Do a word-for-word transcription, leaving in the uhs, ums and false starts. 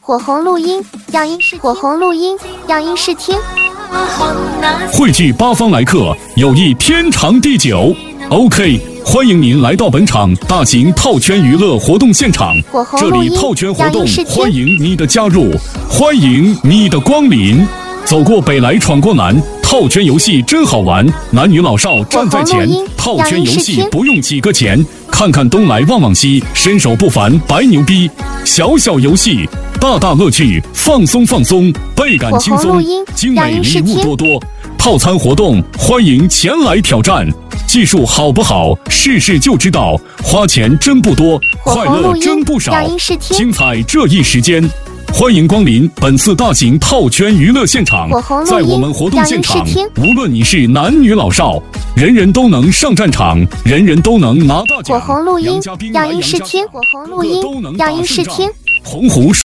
火红录音，样音视火红录音，样音视听。 汇聚八方来客，有意天长地久。OK， 欢迎您来到本场大型套圈娱乐活动现场。这里套圈活动欢迎你的加入，欢迎你的光临。走过北来闯过南，套圈游戏真好玩，男女老少站在前，套圈游戏不用几个钱。看看东来望望西，身手不凡白牛逼。小小游戏，大大乐趣，放松放松，倍感轻松，精美礼物多多。套餐活动欢迎前来挑战，技术好不好，试试就知道。花钱真不多，快乐真不少，精彩这一时间。欢迎光临本次大型套圈娱乐现场，在我们活动现场，无论你是男女老少，人人都能上战场，人人都能拿大奖。 火红录音，样音视听，火红录音，样音视听。 洪湖